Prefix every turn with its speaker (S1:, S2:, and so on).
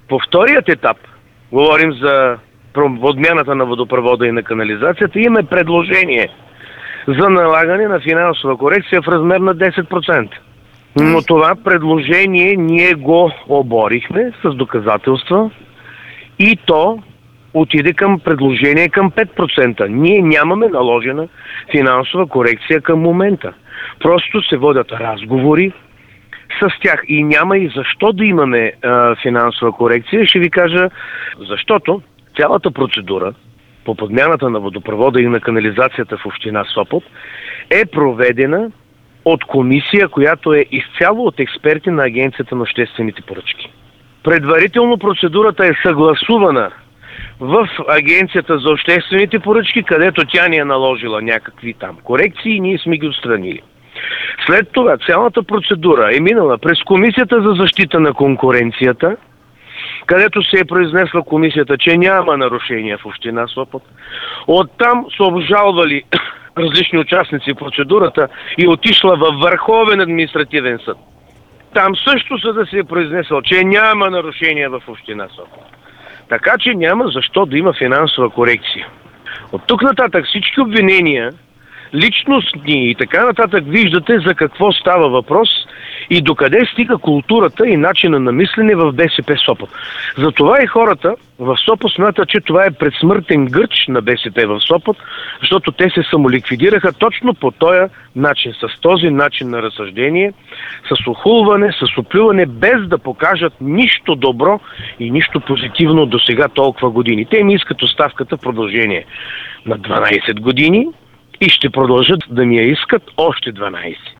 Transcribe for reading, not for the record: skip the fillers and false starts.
S1: По вторият етап, говорим за подмяната на водопровода и на канализацията, имаме предложение за налагане на финансова корекция в размер на 10%. Но това предложение ние го оборихме с доказателства и то отиде към предложение към 5%. Ние нямаме наложена финансова корекция към момента. Просто се водят разговори с тях и няма и защо да имаме финансова корекция. Ще ви кажа, защото цялата процедура по подмяната на водопровода и на канализацията в община Сопот е проведена от комисия, която е изцяло от експерти на Агенцията на обществените поръчки. Предварително процедурата е съгласувана в Агенцията за обществените поръчки, където тя ни е наложила някакви там корекции и ние сме ги отстранили. След това цялата процедура е минала през Комисията за защита на конкуренцията, където се е произнесла комисията, че няма нарушения в община Сопот. Оттам са обжалвали различни участници в процедурата и отишла във Върховен административен съд. Там също съдът се е произнесъл, че няма нарушения в община Сопот. Така че няма защо да има финансова корекция. От тук нататък всички обвинения, личностни и така нататък, виждате за какво става въпрос и докъде стига културата и начина на мислене в БСП Сопот. Затова и хората в Сопот смятат, че това е предсмъртен гърч на БСП в Сопот, защото те се самоликвидираха точно по този начин, с този начин на разсъждение, с охулване, с оплюване, без да покажат нищо добро и нищо позитивно до сега толкова години. Те ми искат оставката в продължение на 12 години и ще продължат да ми я искат още 12.